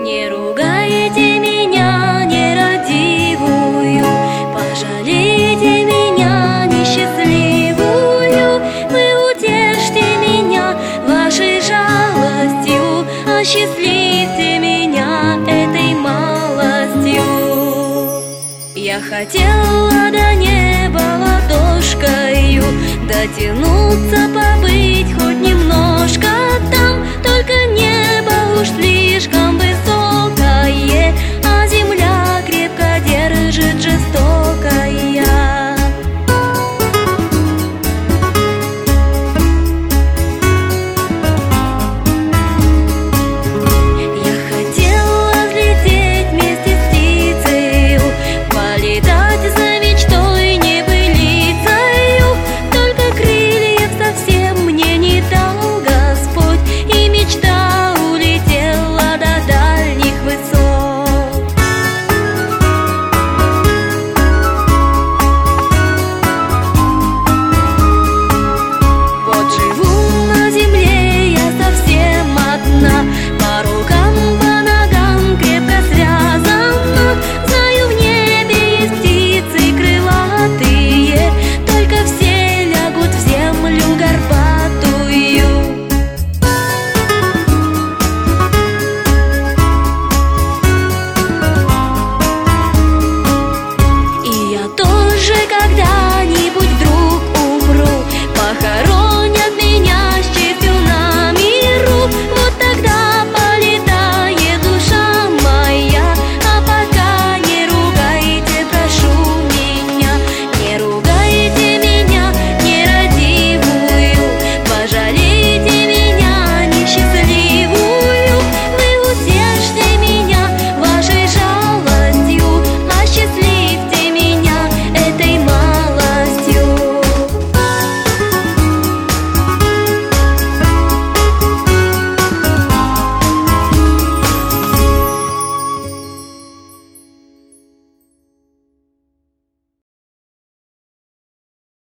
Не ругайте меня, нерадивую, пожалейте меня, несчастливую. Вы утешьте меня вашей жалостью, осчастливьте меня этой малостью. Я хотела до неба ладошкою дотянуться, побыть хоть немножко там, только небо уж слишком